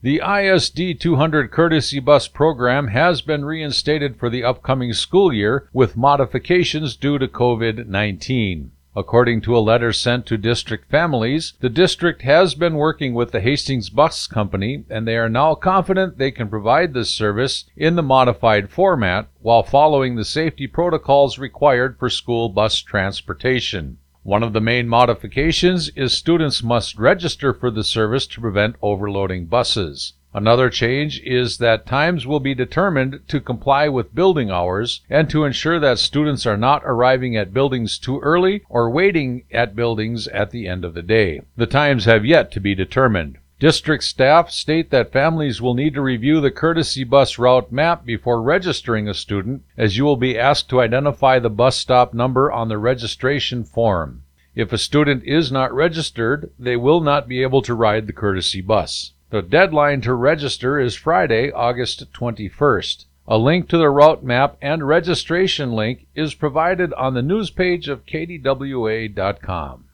The ISD 200 Courtesy Bus program has been reinstated for the upcoming school year with modifications due to COVID-19. According to a letter sent to district families, the district has been working with the Hastings Bus Company, and they are now confident they can provide this service in the modified format while following the safety protocols required for school bus transportation. One of the main modifications is students must register for the service to prevent overloading buses. Another change is that times will be determined to comply with building hours and to ensure that students are not arriving at buildings too early or waiting at buildings at the end of the day. The times have yet to be determined. District staff state that families will need to review the courtesy bus route map before registering a student, as you will be asked to identify the bus stop number on the registration form. If a student is not registered, they will not be able to ride the courtesy bus. The deadline to register is Friday, August 21st. A link to the route map and registration link is provided on the news page of KDWA.com.